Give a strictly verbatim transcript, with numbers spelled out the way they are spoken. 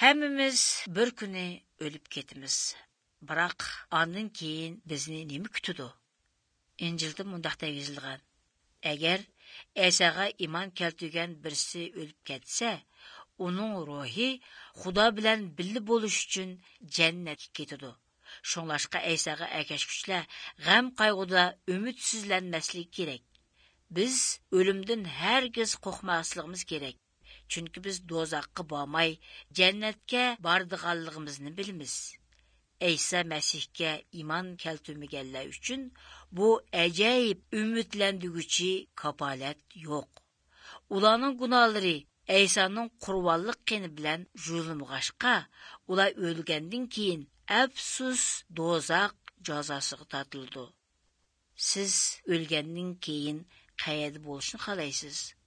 Hammamiz bir kuni o'lib ketamiz. Biroq ondan keyin bizni nima kutadi? Injilda mundaq yozilgan: Agar Isaga iymon keltirgan birisi o'lib ketsa, uning ruhi Xudo bilan birga bo'lish uchun jannatga ketadi. Şoңлашqa Isaga ergashguchilar g'am qayg'uda ümidsizlanmaslik kerak. Biz o'limdan hargiz qo'rqmasligimiz kerak. Chunki biz dozaqqa bormay, jannatga bordiganligimizni bilamiz. İsa Masihga iymon keltirmaganlar uchun bu ajoyib umidlantiruvchi kapolat yo'q. Ularning gunohlari İsa'nın qurbonlik qini bilan yuvilmag'ashqa, ular o'lgandan keyin afsus dozaq jazosiga tortildi. Siz o'lgandan keyin qayerda bo'lishni xohlaysiz?